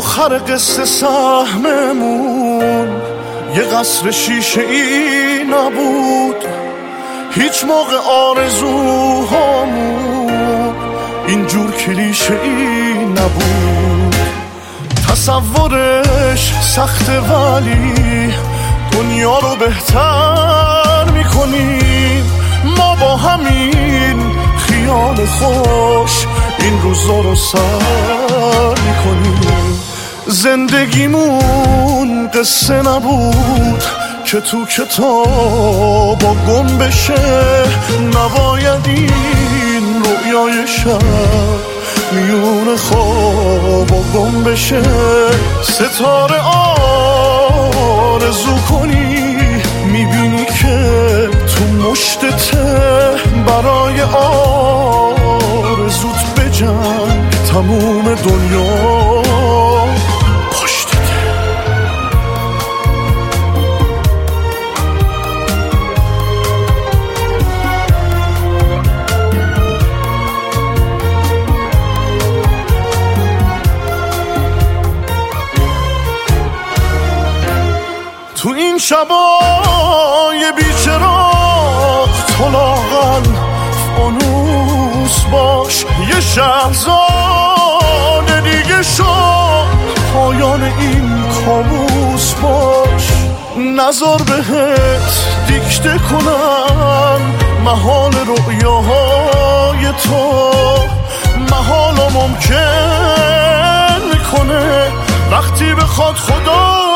آخر قصه سهممون یه قصر شیشه ای نبود، هیچ موقع آرزوهامون اینجور کلیشه ای نبود. تصورش سخته ولی دنیا رو بهتر میکنیم ما با همین خیال خوش این روزا رو سر میکنیم. زندگیمون قصه نبود که تو کتابا گم بشه، نباید این رویای شب میون خوابا گم بشه. ستاره آرزو کنی میبینی که تو مشتته، برای آرزوت بجنگ تموم دنیا پشتته. تو این شبای بیچراغ تو لاغر فانوس باش، یه شهرزاد دیگه شد پایان این کابوس باش. نذار بهت دیکته کنم محال رؤیاهای تو، محال ممکن میکنه وقتی بخواد خدا